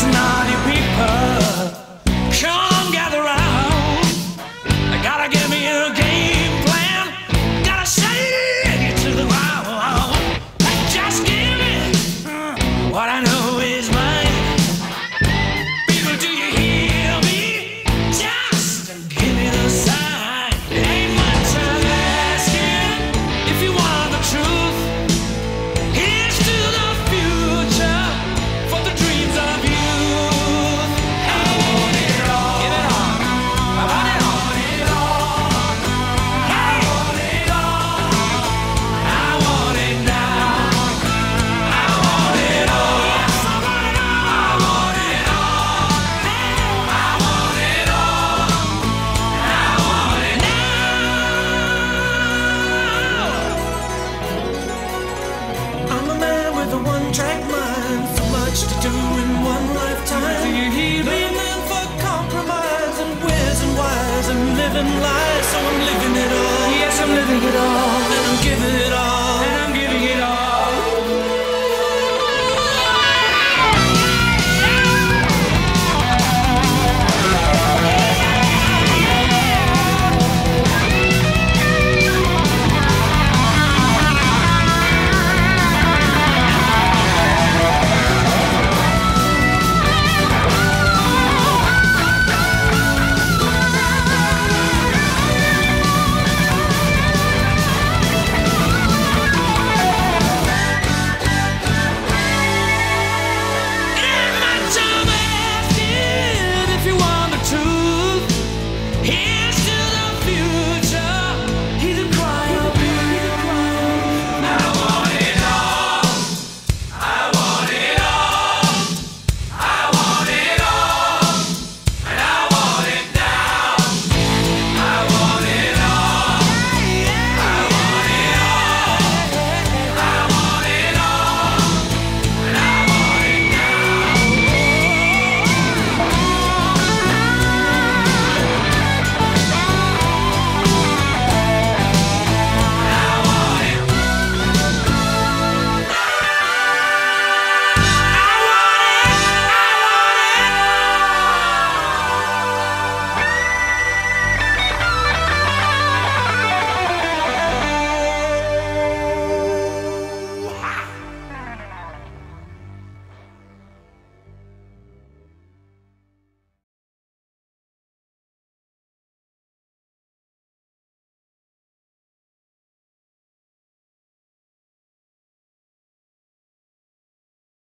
naughty people, come gather round. They gotta give me a game plan, gotta shake it to the ground. Just give me what I know is mine. People, do you hear me? Just give me the sign. It ain't much I'm asking if you want the truth. Here's to the future for the dreams of youth. I want it all. Give it all. I want it all. I want it all. I want it now. I want it all. Yes, I want it all. I want it all. I want it all. I want it now. I'm a man with a one-track mind, so much to do in one lifetime. Do you hear me? Man for compromise and where's and whys and living lies, so I'm living it all. Yes, I'm living it all.